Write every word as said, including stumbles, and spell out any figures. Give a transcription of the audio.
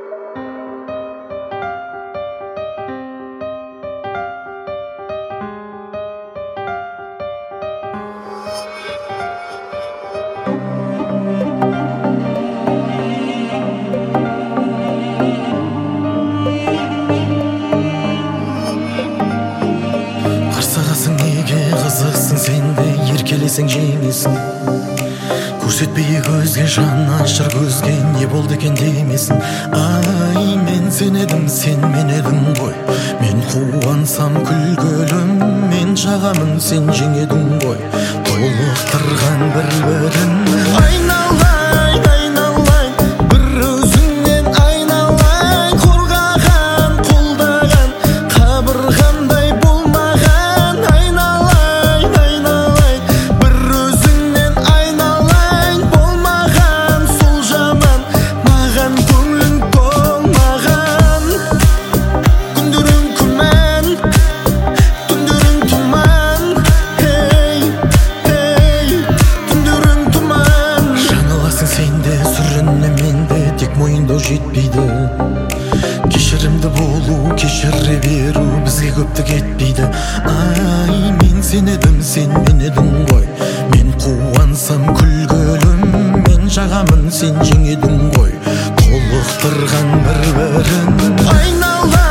Қарсығасың неге қызықсың, сен де еркелесең жеңесің. Көрсетпей көзге, жан ашыр көзге, не болды екен демесін. Ай, мен сен едім, сен мен едің ғой. Мен қуансам күлгөлім, мен жағамын, сен жеңедің ғой. Толықтырған бір-бірін айналайын, айналайын, бір өзіңнен айналайын. Қорғаған, қолдаған, қабырғамдай болмаған. Айналайын, айналайын, бір өзіңнен айналайын. Болмаған сол жаман, маған көңілің толмаған. Күндерің күмән, түндерің тұман. Хей, хей, түндерің тұман. Жаңыласың сен де, сүрінне мен де, тек мойындау жетпейді. Кешірімді болу, кешіре беру бізге көптік етпейді. Ай, мен сен едім, сен мен едің ғой. Мен қуансам күлгөлім, мен жағамын, сен жеңедің ғой. Толықтырған бір-бірін айналайын.